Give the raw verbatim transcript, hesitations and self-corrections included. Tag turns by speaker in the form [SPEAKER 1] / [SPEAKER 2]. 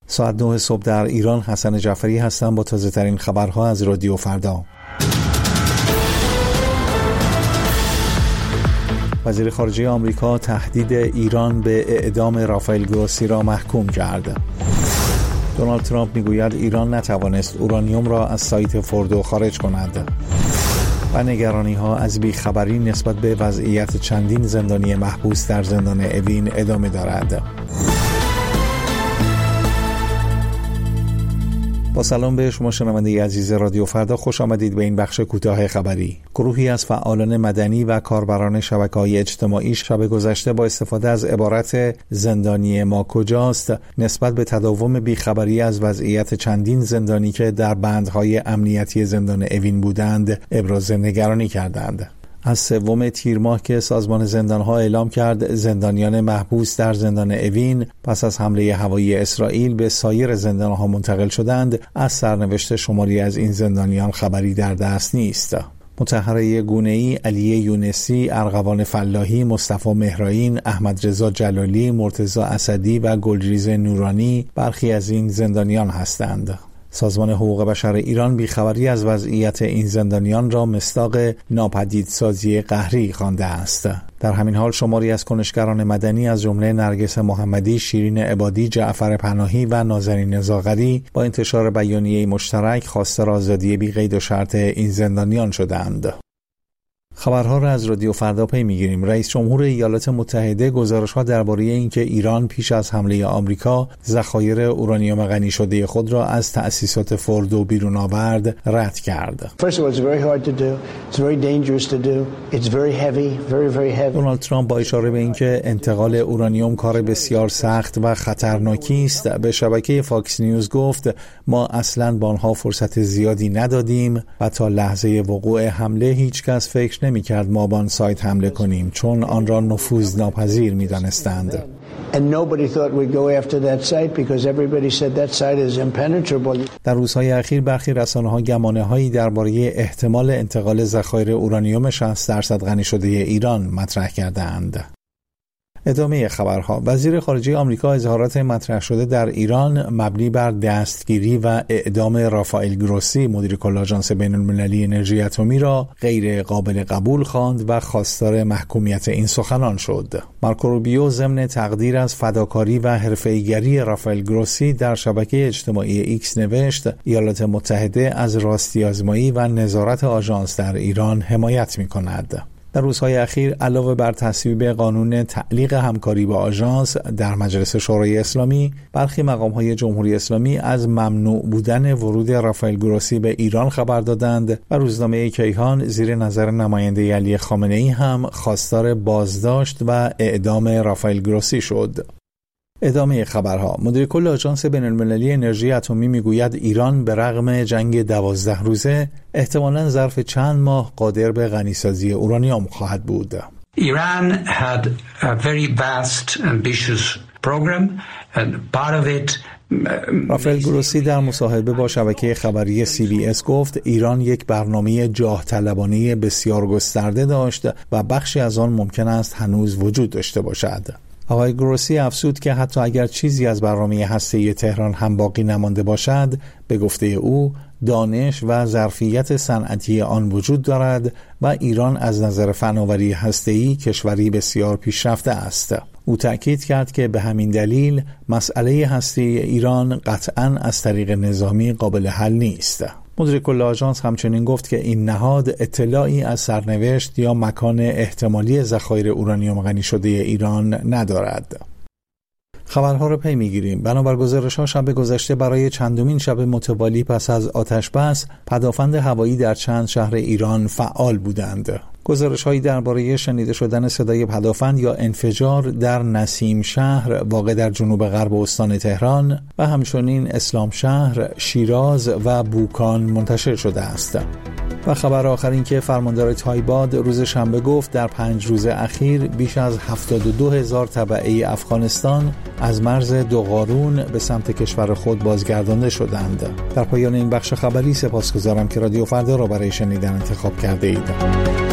[SPEAKER 1] ساعت نه صبح در ایران. حسن جعفری هستم با تازه ترین خبرها از رادیو فردا. وزیر خارجه آمریکا تهدید ایران به اعدام رافائل گروسی را محکوم کرد. دونالد ترامپ میگوید ایران نتوانست اورانیوم را از سایت فوردو خارج کند. و نگرانی‌ها از بیخبری نسبت به وضعیت چندین زندانی محبوس در زندان اوین ادامه دارد. با سلام به شما شنونده عزیز رادیو فردا، خوش آمدید به این بخش کوتاه خبری. گروهی از فعالان مدنی و کاربران شبکه‌های اجتماعی شب گذشته با استفاده از عبارت زندانی ما کجاست نسبت به تداوم بیخبری از وضعیت چندین زندانی که در بندهای امنیتی زندان اوین بودند ابراز نگرانی کردند. از سوم تیر ماه که سازمان زندانها اعلام کرد زندانیان محبوس در زندان اوین پس از حمله هوایی اسرائیل به سایر زندانها منتقل شدند، از سرنوشت شماری از این زندانیان خبری در دست نیست. مطهره گونه‌ای، علی یونسی، ارغوان فلاحی، مصطفی مهرائین، احمد رضا جلالی، مرتضی اسدی و گلریز نورانی برخی از این زندانیان هستند. سازمان حقوق بشر ایران بیخبری از وضعیت این زندانیان را مصداق ناپدیدسازی قهری خوانده است. در همین حال شماری از کنشگران مدنی از جمله نرگس محمدی، شیرین عبادی، جعفر پناهی و نازنین زاغری با انتشار بیانیه مشترک خواستار آزادی بی قید و شرط این زندانیان شدند. خبرها را از رادیو فردا پی می‌گیریم. رئیس جمهور ایالات متحده گزارش‌ها درباره اینکه ایران پیش از حمله آمریکا ذخایر اورانیوم غنی شده خود را از تأسیسات فوردو بیرون آورد رد کرد. دونالد ترامپ با اشاره به اینکه انتقال اورانیوم کار بسیار سخت و خطرناکی است به شبکه فاکس نیوز گفت ما اصلاً با آنها فرصت زیادی ندادیم و تا لحظه وقوع حمله هیچ کس فکر نمی کرد ما با آن سایت حمله کنیم چون آن را نفوذ ناپذیر می دانستند. در روزهای اخیر برخی رسانه‌ها گمانه‌هایی درباره احتمال انتقال ذخایر اورانیوم شصت درصد غنی شده ایران مطرح کردند. ادامه خبرها. وزیر خارجه آمریکا اظهارات مطرح شده در ایران مبنی بر دستگیری و اعدام رافائل گروسی مدیر کل آژانس بین‌المللی انرژی اتمی را غیر قابل قبول خواند و خواستار محکومیت این سخنان شد. مارکو روبیو ضمن تقدیر از فداکاری و حرفه‌ایگری رافائل گروسی در شبکه اجتماعی ایکس نوشت ایالات متحده از راستی آزمایی و نظارت آژانس در ایران حمایت می‌کند. در روزهای اخیر علاوه بر تصویب قانون تعلیق همکاری با آژانس در مجلس شورای اسلامی، برخی مقام‌های جمهوری اسلامی از ممنوع بودن ورود رافائل گروسی به ایران خبر دادند و روزنامه کیهان زیر نظر نماینده علی خامنه‌ای هم خواستار بازداشت و اعدام رافائل گروسی شد. ادامه خبرها. مدیر کل آژانس بین‌المللی انرژی اتمی میگوید ایران به رغم جنگ دوازده روزه احتمالاً ظرف چند ماه قادر به غنیسازی اورانیوم خواهد بود.
[SPEAKER 2] Iran had a very vast ambitious program and part of it
[SPEAKER 1] رافائل گروسی در مصاحبه با شبکه خبری سی بی اس گفت ایران یک برنامه جاه طلبانه بسیار گسترده داشت و بخشی از آن ممکن است هنوز وجود داشته باشد. آقای گروسی افزود که حتی اگر چیزی از برنامه هسته‌ای تهران هم باقی نمانده باشد، به گفته او دانش و ظرفیت صنعتی آن وجود دارد و ایران از نظر فناوری هسته‌ای کشوری بسیار پیشرفته است. او تأکید کرد که به همین دلیل مسئله هسته‌ای ایران قطعاً از طریق نظامی قابل حل نیست. مدیر کل آژانس همچنین گفت که این نهاد اطلاعی از سرنوشت یا مکان احتمالی ذخایر اورانیوم غنی شده ایران ندارد. خبرها را پی می‌گیریم. بنابر گزارش‌ها شب گذشته برای چندمین شب متوالی پس از آتش‌بس، پدافند هوایی در چند شهر ایران فعال بودند. گزارش‌هایی درباره شنیده شدن صدای پدافند یا انفجار در نسیم شهر واقع در جنوب غرب استان تهران و همچنین اسلام شهر، شیراز و بوکان منتشر شده است. و خبر آخر این که فرماندار تایباد روز شنبه گفت در پنج روز اخیر بیش از هفتاد و دو هزار تبعه افغانستان از مرز دوغارون به سمت کشور خود بازگردانده شدند. در پایان این بخش خبری سپاسگزارم که رادیو فردا را برای شنیدن انتخاب کرده اید.